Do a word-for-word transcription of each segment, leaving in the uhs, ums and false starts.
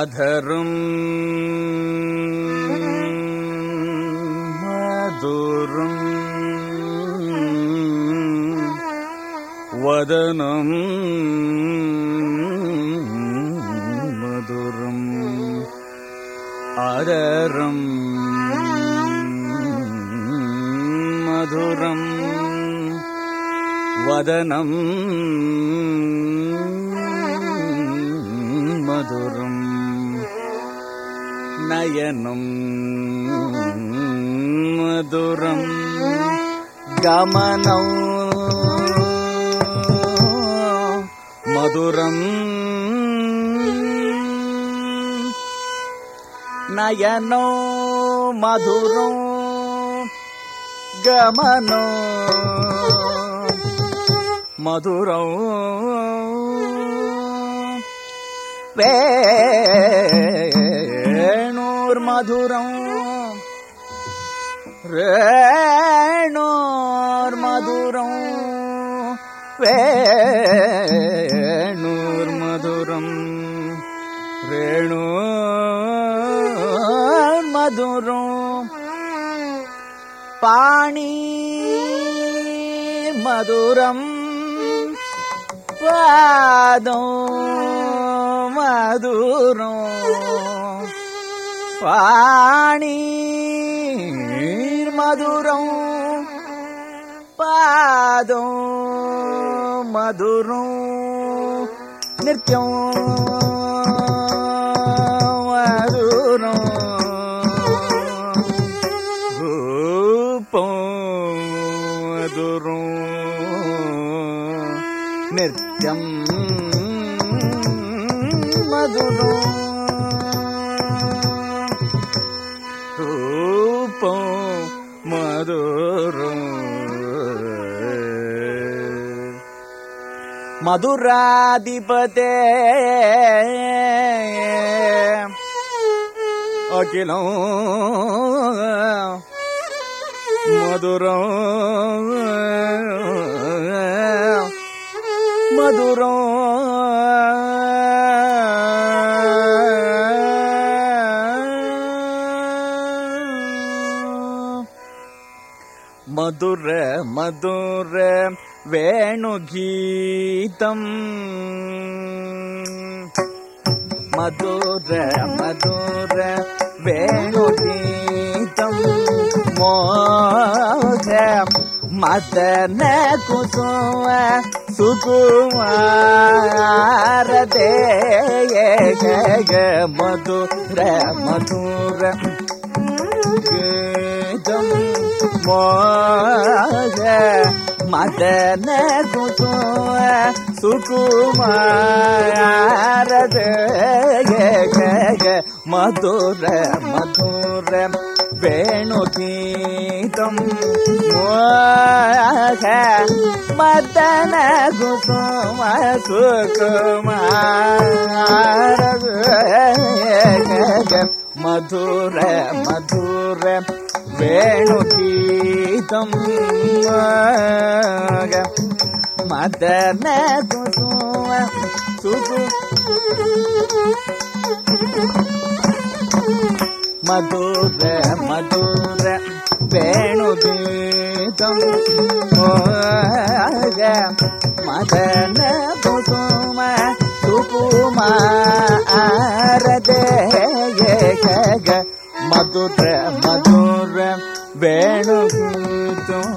அதரும் மதுரம் வதனம் மதுரம் அதரம் மதுரம் வதனம் மதுரம் நயனம் மதுரம் கமனம் மதுரம் நயனோ Maduro கமனோ Maduro வேணூர் மதுரம் ரேணூர் மதுரம் வேணூர் மதுரம் ரேணூர் மதுரம் பாணி மதுரம் பாதோ மதுரம் பாணி மதுரம் பாதோ மதுரம் நித்யம் மதுரம் ரூபம் மதுரம் நித்யம் மதுரம் ரூபம் மதுரம் மதுராதிபதே அகிலம் மதுரம் மதுரம் மதுர மதுர வேணுகீதம் மதுர மதுர வேணுகீதம் மோக மதன குசும சுகுமாரதே மதுர மதுர கீதம் மோக மதன குசும சுகுமாரதே மதுர மதுர வேணுகீதம் மோக மதன குசும சுகுமாரதே மதுர மதுர வேணுகீதம் மதன குசும சுகு மதுர மதுர வேணுகீதம் மதன குசும சுகுமாரதே மதுர மதுர வேணுகீதம்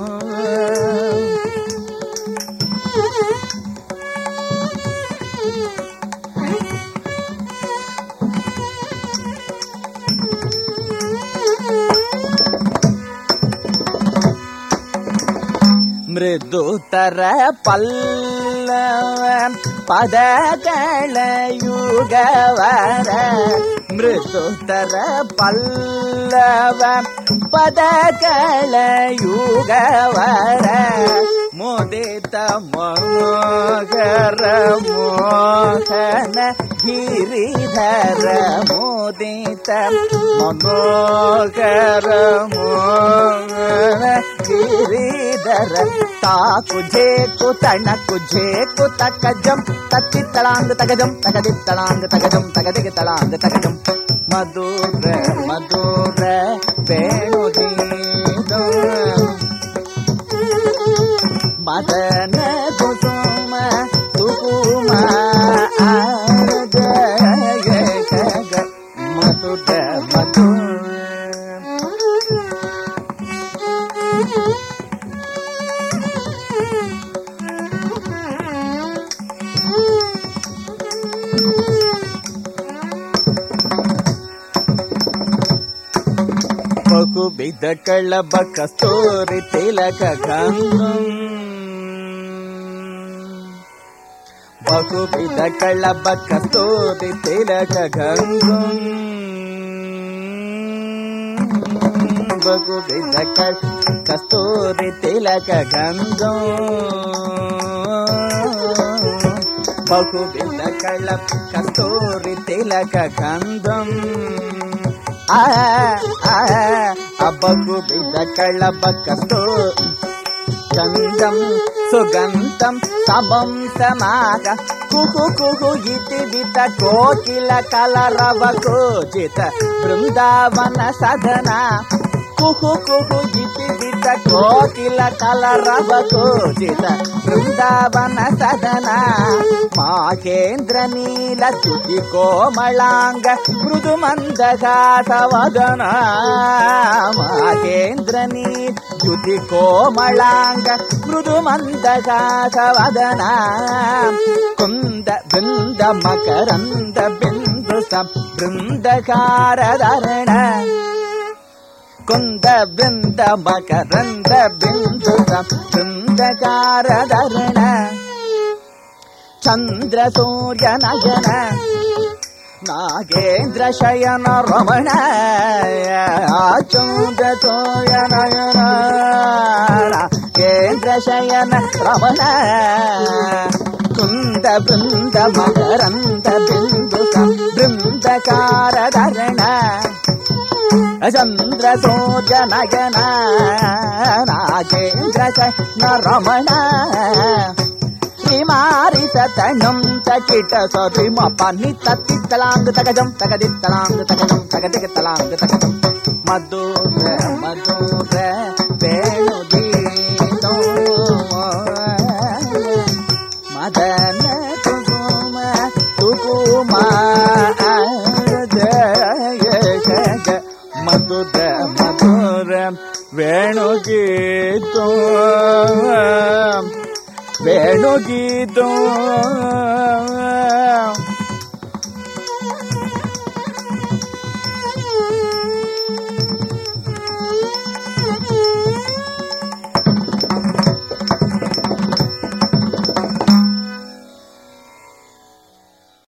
மிருதுதர பல்லவ பதகள யுகவர மிருதுதர பல்லவ பதகள யுகவர மோதித மோகர மோகன ಗಿರಿಧರ ಮೋದಿತ ಮನೋಗರ ಮೋಹನ ಗಿರಿಧರ ತಾಕು ಝೇಕು ತಣಕು ಝೇಕು ತಕಜಂ ತತ್ತಿ ತಳಾಂಗ ತಗಜಂ ತಗದಿ ತಳಾಂಗ ತಗಜಂ ತಗದಿಗೆ ತಳಾಂಗ ತಗಜಂ ಮಧುರ ಮಧುರ ವೇಣುಗೀತ ಮದನ ಕುಸುಮ ಸುಕುಮ ಮಧುರ ಮಧುರ ಬಹು ಬಿದ್ದ ಕಳ್ಳಬ ಕಸ್ತೂರಿ ತಿಲಕ ಗಂಗಂ ಬಹು ಬಿದ್ದ ಕಳ್ಳಬ ಕಸ್ತೂರಿ ತಿಲಕ ಗಂಗಂ ಬಹು ಬಿದ್ದ ಕಳ್ಳ ಕಸ್ತೂರಿ ತಿಲಕ ಗಂಗಂ ಬಹು ಬಿದ್ದ ಕಳ್ಳ ಕಸ್ತೂರಿ ತಿಲಕ ಗಂಗಂ ಆ ಅಬ್ಬಗು ಬಿದ್ದ ಕಳ್ಳಬ ಕಸ್ತೋ ಗಂಧಂ ಸುಗಂಧಂ ಸಮಂ ಸಮಾಗ ಕುಹು ಕುಹು ಇತಿ ವಿತ ಕೋಕಿಲ ಕಲರವ ಕೋಚಿತ ಬೃಂದಾವನ ಸದನ ಕುಹು ಕುಹು ಇತಿ ವಿತ ಕೋಕಿಲ ಕಲರವ ಕೋಚಿತ ಬೃಂದಾವನ ಸದನ ಮಾಹೇಂದ್ರ ನೀಲ ತುಟಿ ಕೋಮಳಾಂಗ ಮೃದು ಮಂದಘಾತವದನ ಮಾಹೇಂದ್ರ ನೀಲ ತುಟಿ ಕೋಮಳಾಂಗ ಮೃದು ಮಂದಘಾತವದನ ಕುಂದ ಬೃಂದ ಮಕರಂದ ಬಿಂದು ಸ ಬೃಂದಕಾರಧರಣ ಕುಂದ ಬೃಂದ ಮಕರಂದ ಬಿಂದು ಸ ಬೃಂದಕಾರಧರಣ ಚಂದ್ರ ಸೂರ್ಯ ನಯನ ನಾಗೇಂದ್ರ ಶಯನ ರಮಣ ಚಂದ್ರ ಸೂರ್ಯ ನಯನ ನಾಗೇಂದ್ರ ಶಯನ ರಮಣ ಕುಂದ ಬೃಂದ ಮಕರಂದ ಬಿಂದು ಬೃಂದಕಾರಧರಣ ಚಂದ್ರ ಸೂರ್ಯ ನಯನ ನಾಗೇಂದ್ರ ಶಯನ ರಮಣ ಮಾರಿಸ ತಣ್ಣಂ ಚಕಿಟ ಸೋದ್ರಿ ಮಪ್ಪ ನಿ ತತ್ತಿ ತಲಾಂಗ ತಗಜಂ ತಗದಿ ತಲಾಂಗ ತಗಜಂ ತಗದಿಗೆ ತಲಾಂಗ ತಗಜಂ ಮಧುರ ಮಧುರ ವೇಣುಗೀತ ಮದನ ಕುಸುಮ ಸುಕುಮ ಮಧುರ ಮಧುರ ವೇಣುಗೀತ ವೇಣುಗೀತ